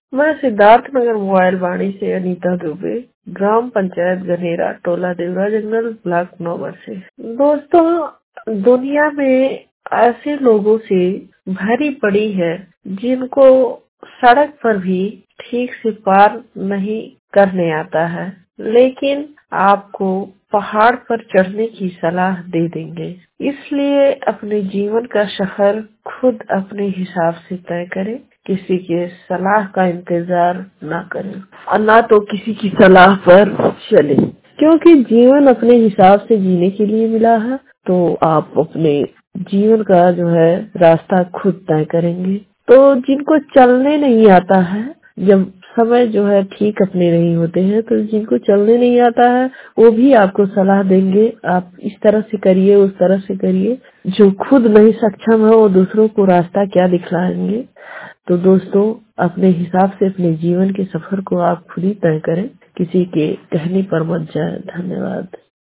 मैं सिद्धार्थ नगर मोबाइल वाणी से अनीता दुबे, ग्राम पंचायत गनेरा, टोला देवरा जंगल, ब्लॉक 9 से। दोस्तों, दुनिया में ऐसे लोगों से भरी पड़ी है जिनको सड़क पर भी ठीक से पार नहीं करने आता है, लेकिन आपको पहाड़ पर चढ़ने की सलाह दे देंगे। इसलिए अपने जीवन का सफर खुद अपने हिसाब से तय करें, किसी के सलाह का इंतजार ना करें और ना तो किसी की सलाह पर चले, क्योंकि जीवन अपने हिसाब से जीने के लिए मिला है। तो आप अपने जीवन का जो है रास्ता खुद तय करेंगे। तो जिनको चलने नहीं आता है, जब समय जो है ठीक अपने नहीं होते हैं, तो जिनको चलने नहीं आता है वो भी आपको सलाह देंगे, आप इस तरह से करिए, उस तरह से करिए। जो खुद नहीं सक्षम है वो दूसरों को रास्ता क्या दिखलाएंगे। तो दोस्तों, अपने हिसाब से अपने जीवन के सफर को आप खुद ही तय करें, किसी के कहने पर मत जाए। धन्यवाद।